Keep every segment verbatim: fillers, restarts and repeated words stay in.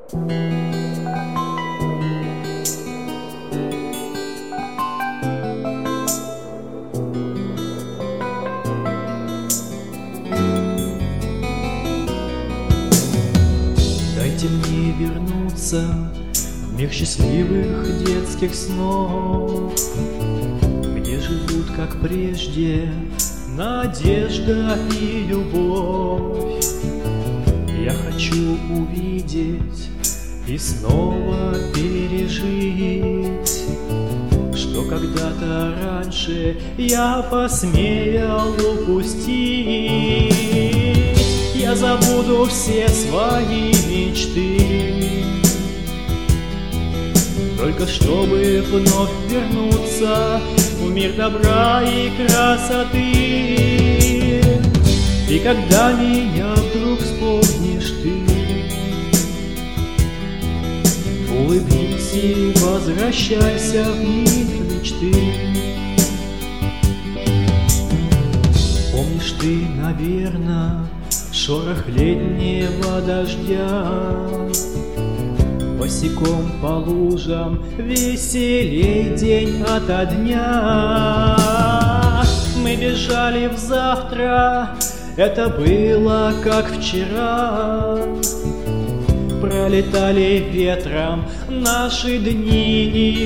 Дайте мне вернуться в мир счастливых детских снов, где живут, как прежде, надежда и любовь. Я хочу увидеть и снова пережить, что когда-то раньше я посмел упустить. Я забуду все свои мечты, только чтобы вновь вернуться в мир добра и красоты. И когда меня вдруг вспомнишь ты, улыбнись и возвращайся в мир мечты. Помнишь ты, наверно, шорох летнего дождя, босиком по лужам веселей день ото дня. Мы бежали в завтра, это было как вчера. Пролетали ветром наши дни и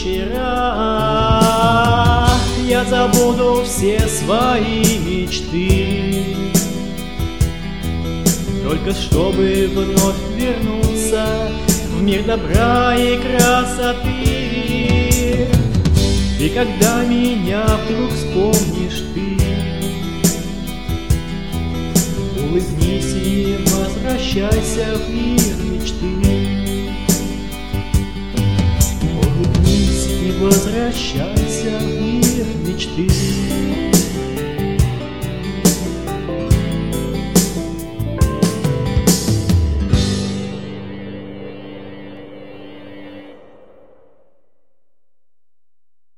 вечера. Я забуду все свои мечты, только чтобы вновь вернуться в мир добра и красоты. И когда меня вдруг вспомнишь ты, улыбнись и возвращайся в мир мечты. Улыбнись и возвращайся в мир мечты.